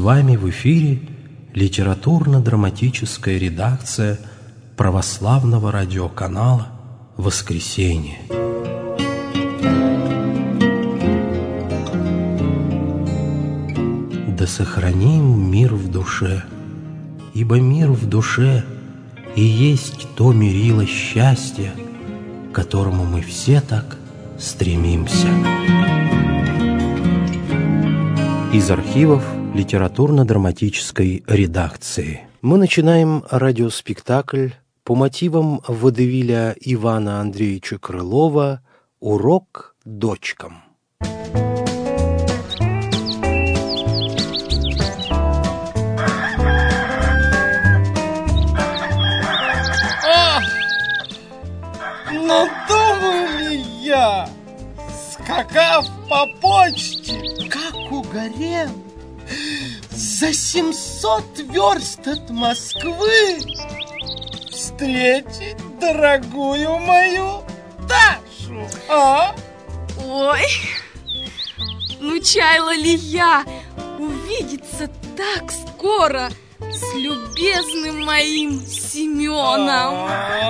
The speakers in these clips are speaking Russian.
вами в эфире литературно-драматическая редакция православного радиоканала «Воскресенье». Да сохраним мир в душе, ибо мир в душе и есть то мерило счастья, к которому мы все так стремимся. Из архивов литературно-драматической редакции мы начинаем радиоспектакль по мотивам водевиля Ивана Андреевича Крылова «Урок дочкам». Надумал ли я, скакав по почте, как угорел, за 700 верст от Москвы встретить дорогую мою Дашу, а? Ой, ну чаяла ли я увидеться так скоро с любезным моим Семеном?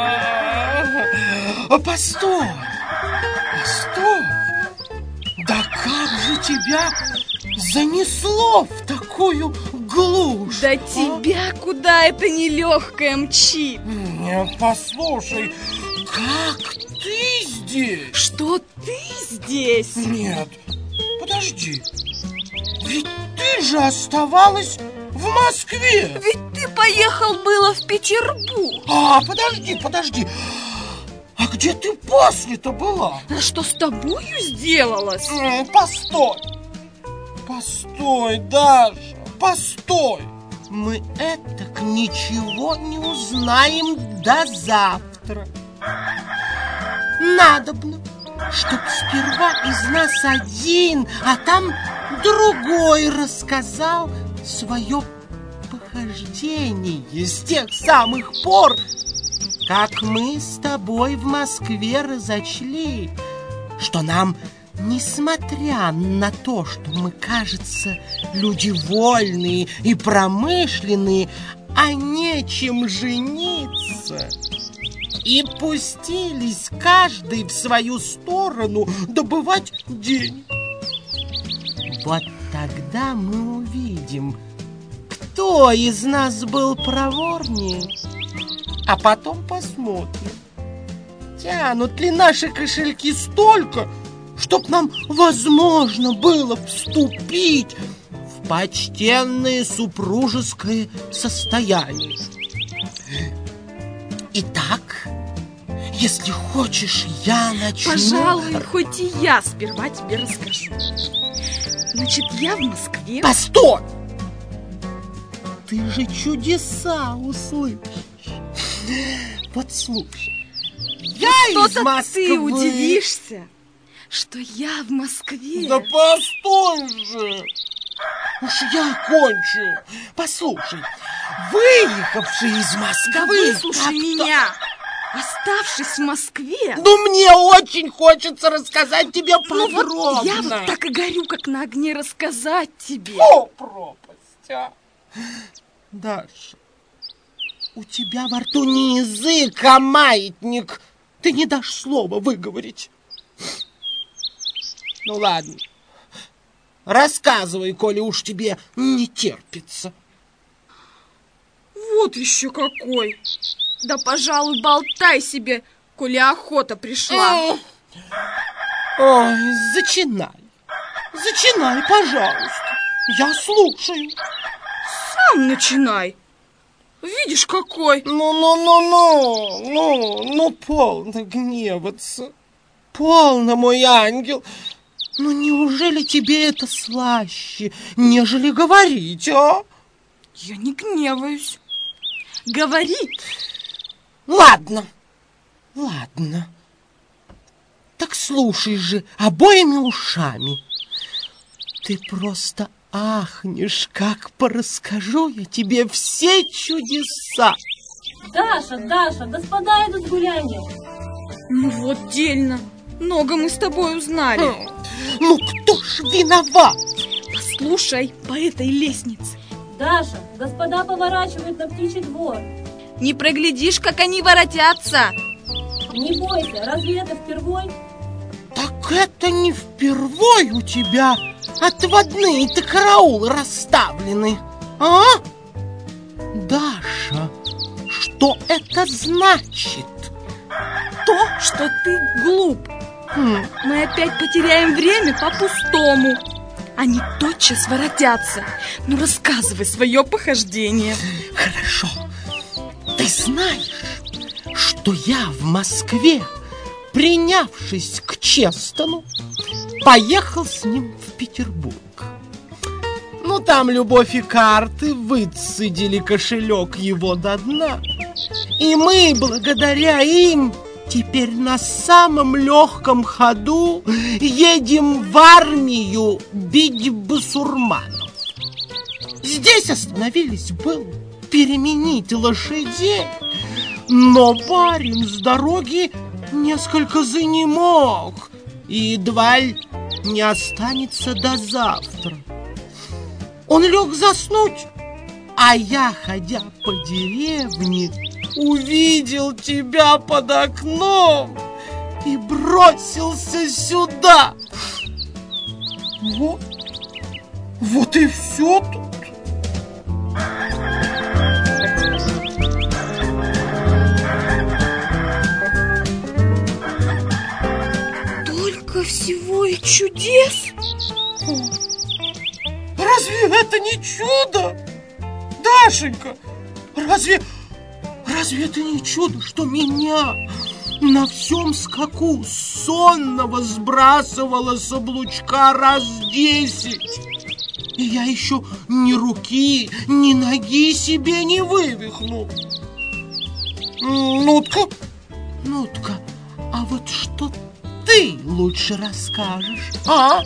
Постой, постой. Да как же тебя занесло в такую глушь? Да тебя куда это нелегкое мчит? Нет, послушай, как ты здесь? Что ты здесь? Нет, подожди. Ведь ты же оставалась в Москве. Ведь ты поехал было в Петербург. Подожди. А где ты после-то была? А что с тобою сделалось? Постой, Даша, постой. Мы этак ничего не узнаем до завтра. Надобно, чтоб сперва из нас один, а там другой рассказал свое похождение с тех самых пор, как мы с тобой в Москве разочли, что нам, несмотря на то, что мы, кажется, люди вольные и промышленные, а нечем жениться, и пустились каждый в свою сторону добывать денег. Вот тогда мы увидим, кто из нас был проворнее, а потом посмотрим, тянут ли наши кошельки столько, чтоб нам возможно было вступить в почтенное супружеское состояние. Итак, если хочешь, я начну. Пожалуй, хоть и я сперва тебе расскажу. Значит, я в Москве. Постой! Ты же чудеса услышишь. Вот слушай, я из Москвы. Ты удивишься, что я в Москве. Да постой же! Уж я кончу. Послушай, выехавший из Москвы... Да выслушай меня! Оставшись в Москве... Ну, мне очень хочется рассказать тебе подробно. Ну, вот я вот так и горю, как на огне, рассказать тебе. О, пропасть, а! Даша, у тебя во рту не язык, а маятник. Ты не дашь слова выговорить. Ну, ладно. Рассказывай, коли уж тебе не терпится. Вот еще какой. Да, пожалуй, болтай себе, коли охота пришла. Ой, зачинай, пожалуйста. Я слушаю. Сам начинай. Видишь, какой. Ну, полно гневаться. Полно, мой ангел. Ну, неужели тебе это слаще, нежели говорить, а? Я не гневаюсь. Говори. Ладно. Так слушай же обоими ушами. Ты просто ахнешь, как порасскажу я тебе все чудеса. Даша, господа идут с гуляния. Ну вот дельно. Много мы с тобой узнали. Ну кто ж виноват? Послушай, по этой лестнице Даша, господа поворачивают на птичий двор. Не проглядишь, как они воротятся. Не бойся, разве это впервой? Так это не впервой у тебя отводные-то караулы расставлены, а? Даша, что это значит? То, что ты глуп. Мы опять потеряем время по-пустому. Они тотчас воротятся. Ну, рассказывай свое похождение. Хорошо. Ты знаешь, что я в Москве, принявшись к Честону, поехал с ним в Петербург. Ну, там любовь и карты выцедили кошелек его до дна. И мы, благодаря им, теперь на самом легком ходу едем в армию бить басурманов. Здесь остановились было переменить лошадей, но барин с дороги несколько занемог и едва ли не останется до завтра. Он лег заснуть, а я, ходя по деревне, увидел тебя под окном и бросился сюда. Вот и все тут. Только всего и чудес. Разве это не чудо? Дашенька, разве это не чудо, что меня на всем скаку сонного сбрасывало с облучка раз 10? И я еще ни руки, ни ноги себе не вывихнул. Ну-тка, а вот что ты лучше расскажешь, а?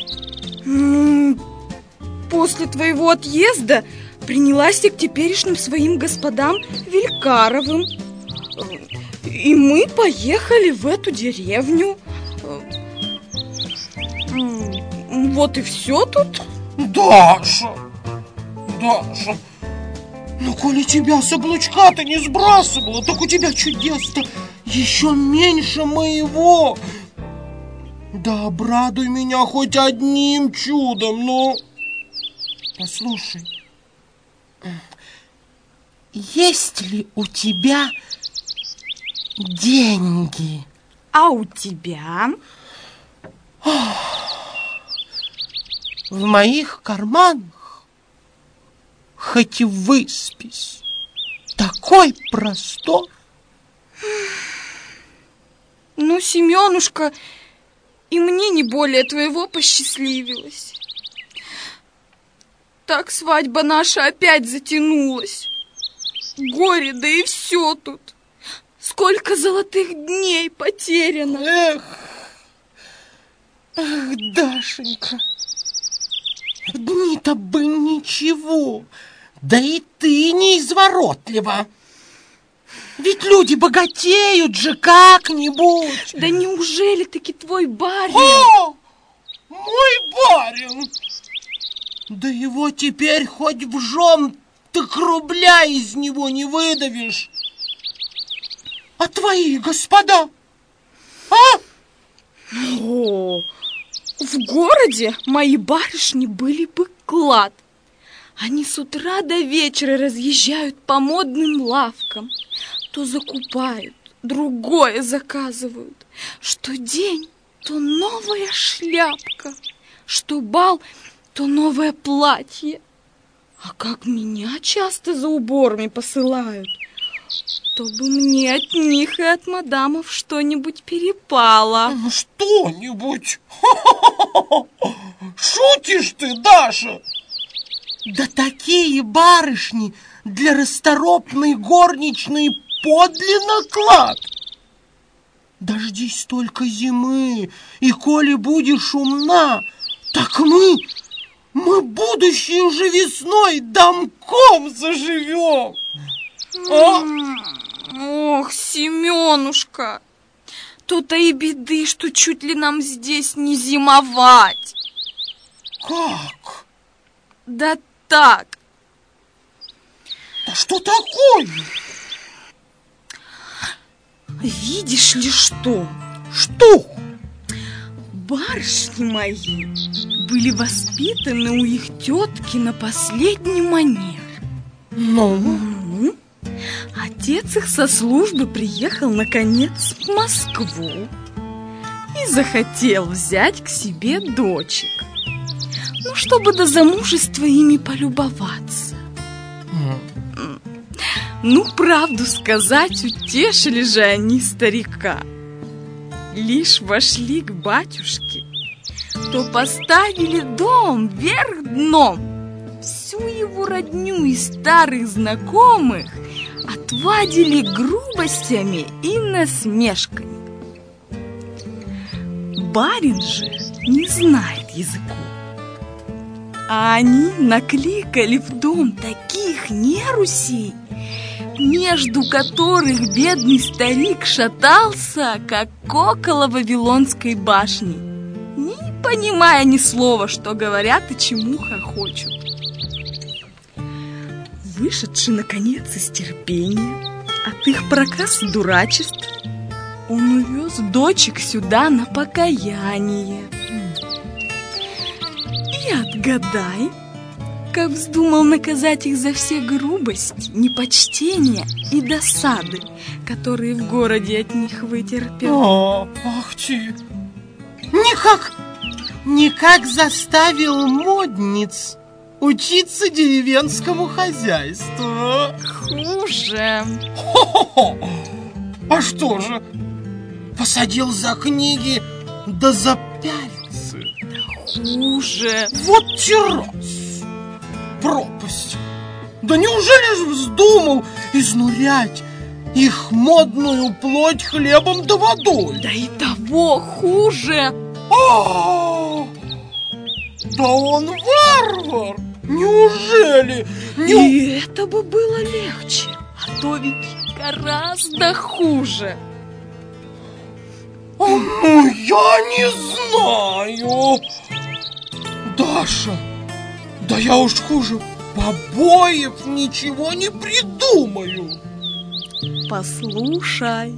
После твоего отъезда принялась я к теперешним своим господам Вилькаровым. И мы поехали в эту деревню. Вот и все тут. Даша, ну коли тебя с облучка-то не сбрасывало, так у тебя чудес-то еще меньше моего. Да обрадуй меня хоть одним чудом, ну. Послушай, есть ли у тебя деньги? А у тебя? В моих карманах, хоть и выспись, такой простор. Ну, Семенушка, и мне не более твоего посчастливилось. Так свадьба наша опять затянулась. Горе, да и все тут. Сколько золотых дней потеряно. Эх, Дашенька, дни-то бы ничего, да и ты не изворотлива. Ведь люди богатеют же как-нибудь. Да неужели таки твой барин? О, мой барин! Да его теперь хоть в жен, так рубля из него не выдавишь. А твои господа? А? О, в городе мои барышни были бы клад. Они с утра до вечера разъезжают по модным лавкам. То закупают, другое заказывают. Что день, то новая шляпка. Что бал, то новое платье. А как меня часто за уборами посылают, то бы мне от них и от мадамов что-нибудь перепало. Что-нибудь? Шутишь ты, Даша? Да такие барышни для расторопной горничной подлинно клад. Дождись только зимы, и коли будешь умна, так мы будущей уже весной домком заживем. Ох, Семенушка, то-то и беды, что чуть ли нам здесь не зимовать. Как? Да так, Да что такое? Видишь ли что? Что? Барышни мои были воспитаны у их тетки на последний манер. Ну? Отец их со службы приехал, наконец, в Москву и захотел взять к себе дочек, чтобы до замужества ими полюбоваться. Правду сказать, утешили же они старика. Лишь вошли к батюшке, то поставили дом вверх дном. Всю его родню и старых знакомых отвадили грубостями и насмешками. Барин же не знает языков, а они накликали в дом таких нерусей, между которых бедный старик шатался, как около Вавилонской башни, не понимая ни слова, что говорят и чему хохочут. Вышедший, наконец, из терпения от их проказ и дурачеств, он увез дочек сюда на покаяние. И отгадай, как вздумал наказать их за все грубость, непочтение и досады, которые в городе от них вытерпел. Ах ты! Никак заставил модниц учиться деревенскому хозяйству. Хуже. Хо-хо-хо! А что же? Посадил за книги, да за пяльцы. Хуже. Вот террас! Пропасть! Да неужели же вздумал изнурять их модную плоть хлебом да водой? Да и того хуже. Да он варвар! Неужели? И это бы было легче, а то ведь гораздо хуже. Я не знаю. Даша, да я уж хуже побоев ничего не придумаю. Послушай,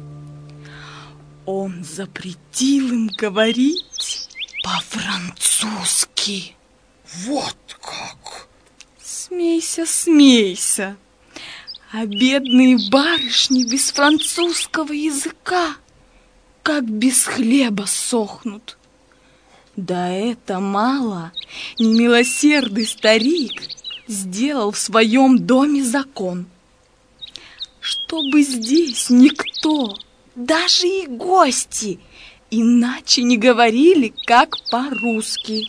он запретил им говорить по-французски. Вот как? Смейся, смейся. А бедные барышни без французского языка, как без хлеба сохнут. Да это мало. Немилосердный старик сделал в своем доме закон, чтобы здесь никто, даже и гости, иначе не говорили, как по-русски.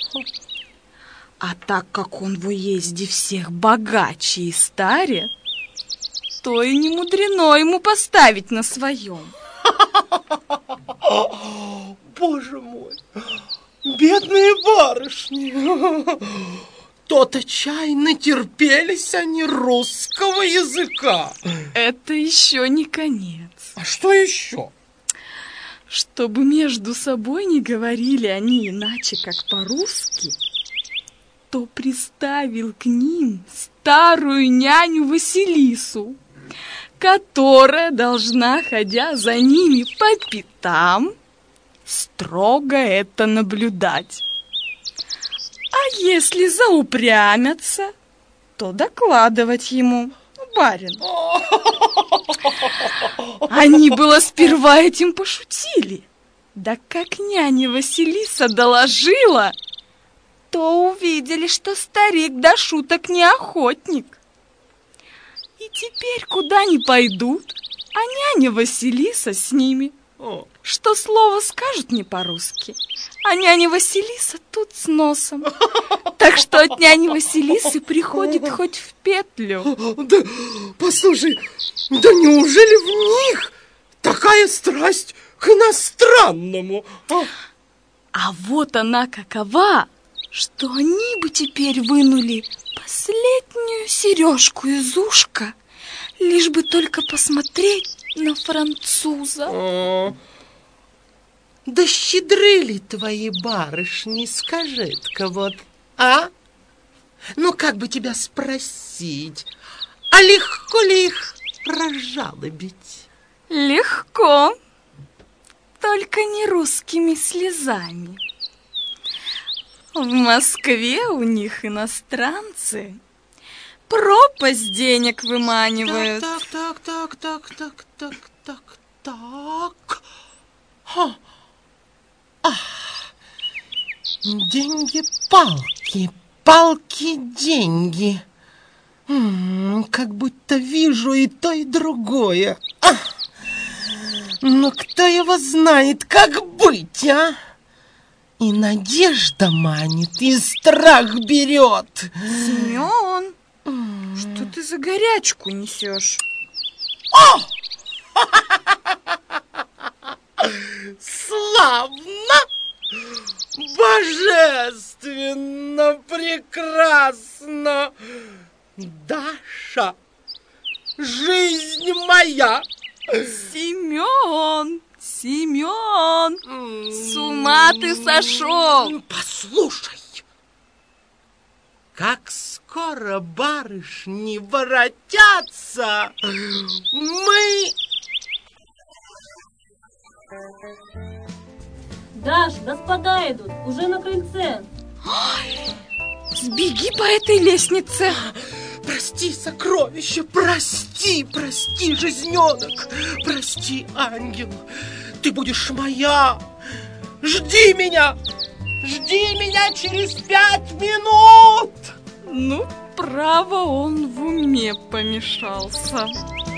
А так как он в уезде всех богаче и старе, то и не мудрено ему поставить на своем. Боже мой, бедные барышни! То-то чай натерпелись они русского языка. Это еще не конец. А что еще? Чтобы между собой не говорили они иначе, как по-русски, то приставил к ним старую няню Василису, которая должна, ходя за ними по пятам, строго это наблюдать. А если заупрямятся, то докладывать ему: барин. Они было сперва этим пошутили, да как няня Василиса доложила, то увидели, что старик до шуток не охотник. И теперь куда ни пойдут, а няня Василиса с ними. Что слово скажут не по-русски, а няня Василиса тут с носом. Так что от няни Василисы приходит хоть в петлю. Да, послушай, да неужели в них такая страсть к иностранному? А вот она какова, что они бы теперь вынули последнюю сережку из ушка, лишь бы только посмотреть на француза. Да щедры ли твои барышни, скажи-ка вот, а? Ну, как бы тебя спросить, А легко ли их разжалобить? Легко, только не русскими слезами. В Москве у них иностранцы пропасть денег выманивают. Так. Деньги-палки, палки-деньги. Как будто вижу и то, и другое. Но кто его знает, как быть, а? И надежда манит, и страх берет. Семен, что ты за горячку несешь? Славно! Божественно! Прекрасно! Даша! Жизнь моя! Семен! С ума ты сошел! Послушай! Как скоро барышни воротятся, мы... Даш, господа идут, уже на крыльце. Сбеги по этой лестнице. Прости, сокровище, прости, жизненок, прости, ангел, ты будешь моя. Жди меня через 5 минут. Ну, право, он в уме помешался.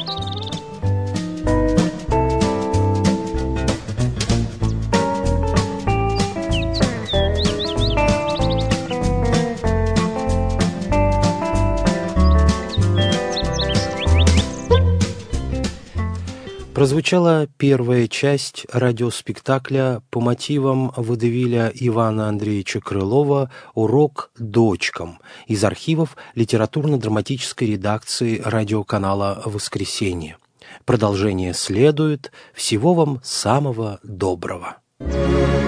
Прозвучала первая часть радиоспектакля по мотивам водевиля Ивана Андреевича Крылова «Урок дочкам» из архивов литературно-драматической редакции радиоканала «Воскресенье». Продолжение следует. Всего вам самого доброго.